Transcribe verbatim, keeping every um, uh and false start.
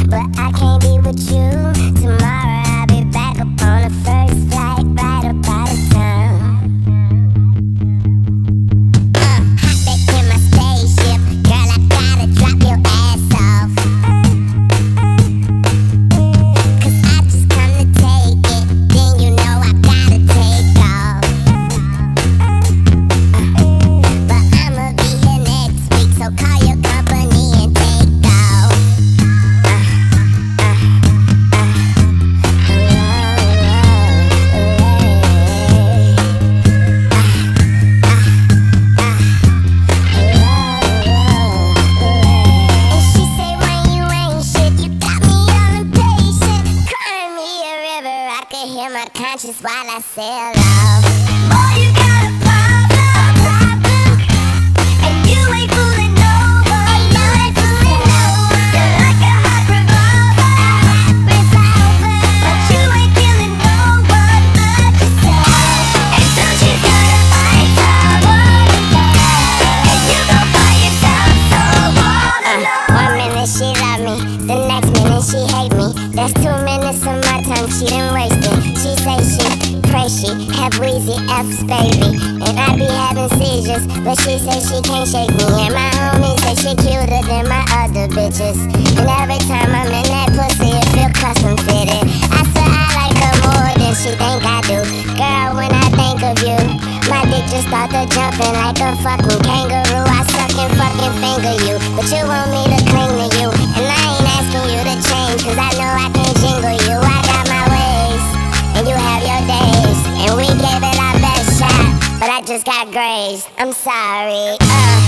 but I can't be with you. Tomorrow I'll be back up on the first flight, right up out of town. Uh, hop back in my spaceship, girl, I gotta drop your ass off. Cause I just come to take it, then you know I gotta take off. Uh, but I'ma be here next week, so call your company and take off. Hear my conscience while I sail off. Boy, you got a problem, problem, and you ain't fooling nobody. You ain't fooling nobody. You're like a hot revolver, a hot revolver, but you ain't killing no one but yourself. And don't you gotta fight someone alone, and you gon' find yourself so all alone. Uh, one minute she love me, the next minute she hate me. That's two minutes of my time she done wasted. She say she pray she have wheezy F's, baby, and I be having seizures, but she say she can't shake me. And my homie say she cuter than my other bitches, and every time I'm in that pussy it feel custom fitted. I swear I like her more than she think I do. Girl, when I think of you, my dick just start to jumping like a fucking kangaroo. I suck and fucking finger you, but you want me to cling to you, and I ain't asking you to change, cause I know I can jingle you. I got my ways, and you have your days, and we gave it our best shot, but I just got grazed. I'm sorry. Uh.